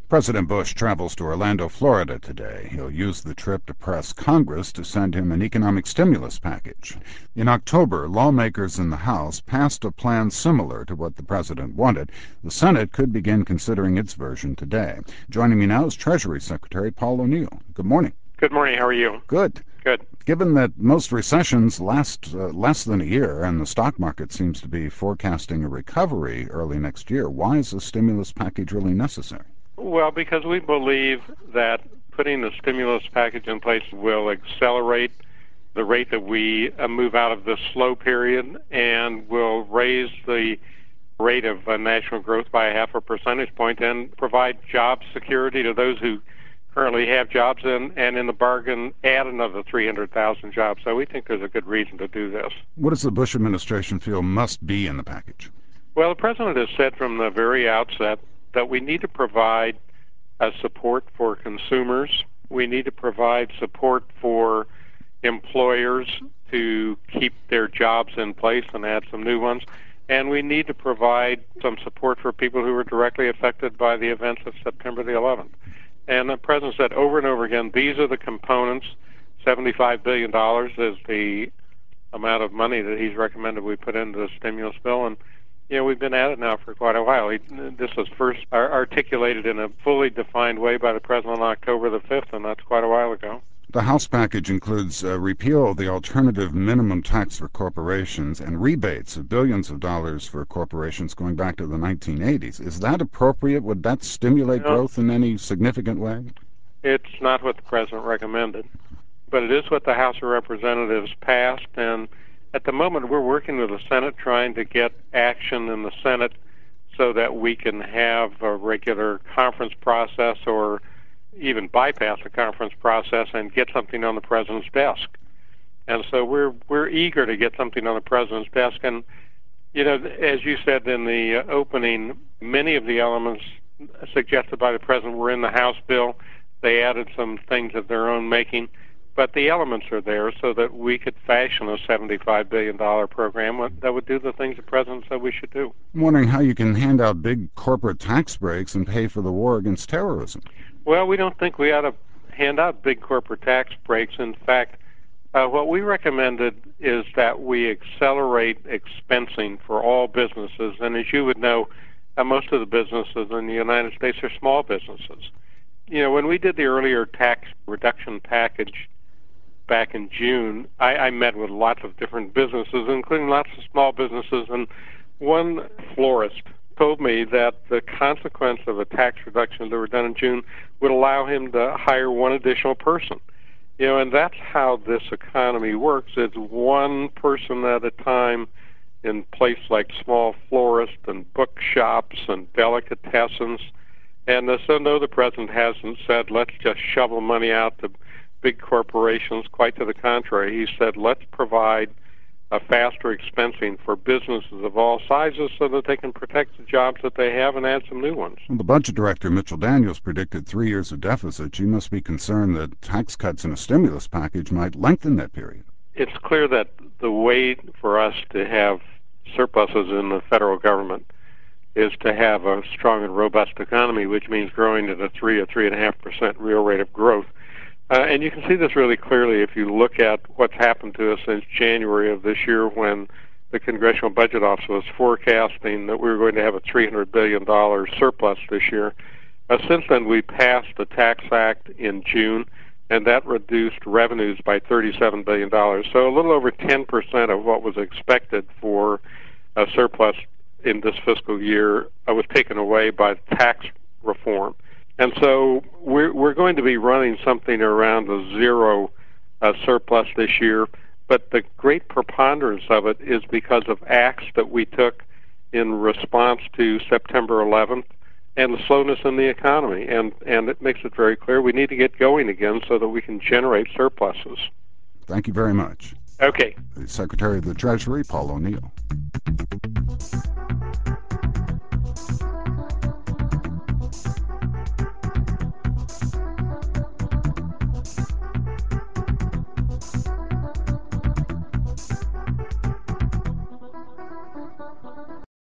President Bush travels to Orlando, Florida today. He'll use the trip to press Congress to send him an economic stimulus package. In October, lawmakers in the House passed a plan similar to what the president wanted. The Senate could begin considering its version today. Joining me now is Treasury Secretary Paul O'Neill. Good morning. Good morning. How are you? Good. Good. Given that most recessions last less than a year and the stock market seems to be forecasting a recovery early next year, why is a stimulus package really necessary? Well, because we believe that putting the stimulus package in place will accelerate the rate that we move out of this slow period and will raise the rate of national growth by 0.5 percentage point and provide job security to those who currently have jobs and in the bargain add another 300,000 jobs. So we think there's a good reason to do this. What does the Bush administration feel must be in the package? Well, the president has said from the very outset that we need to provide support for consumers. We need to provide support for employers to keep their jobs in place and add some new ones. And we need to provide some support for people who were directly affected by the events of September the 11th. And the president said over and over again, these are the components. $75 billion is the amount of money that he's recommended we put into the stimulus bill. And we've been at it now for quite a while. This was first articulated in a fully defined way by the president on October the 5th, and that's quite a while ago. The House package includes repeal of the alternative minimum tax for corporations and rebates of billions of dollars for corporations going back to the 1980s. Is that appropriate? Would that stimulate growth in any significant way? It's not what the president recommended, but it is what the House of Representatives passed, and at the moment, we're working with the Senate trying to get action in the Senate so that we can have a regular conference process or even bypass the conference process and get something on the president's desk. And so we're eager to get something on the president's desk. And, as you said in the opening, many of the elements suggested by the president were in the House bill. They added some things of their own making. But the elements are there so that we could fashion a $75 billion program that would do the things the president said we should do. I'm wondering how you can hand out big corporate tax breaks and pay for the war against terrorism. Well, we don't think we ought to hand out big corporate tax breaks. In fact, what we recommended is that we accelerate expensing for all businesses. And as you would know, most of the businesses in the United States are small businesses. When we did the earlier tax reduction package back in June, I met with lots of different businesses, including lots of small businesses, and one florist told me that the consequence of the tax reductions that were done in June would allow him to hire one additional person. And that's how this economy works. It's one person at a time in places like small florists and bookshops and delicatessens. And so, no, the president hasn't said, let's just shovel money out to big corporations. Quite to the contrary. He said, let's provide a faster expensing for businesses of all sizes so that they can protect the jobs that they have and add some new ones. Well, the budget director, Mitchell Daniels, predicted 3 years of deficit. You must be concerned that tax cuts in a stimulus package might lengthen that period. It's clear that the way for us to have surpluses in the federal government is to have a strong and robust economy, which means growing at a 3 or 3.5% real rate of growth. And you can see this really clearly if you look at what's happened to us since January of this year when the Congressional Budget Office was forecasting that we were going to have a $300 billion surplus this year. Since then, we passed the Tax Act in June, and that reduced revenues by $37 billion. So a little over 10% of what was expected for a surplus in this fiscal year was taken away by tax reform. And so we're going to be running something around a zero surplus this year, but the great preponderance of it is because of acts that we took in response to September 11th and the slowness in the economy. And it makes it very clear we need to get going again so that we can generate surpluses. Thank you very much. Okay. The Secretary of the Treasury, Paul O'Neill.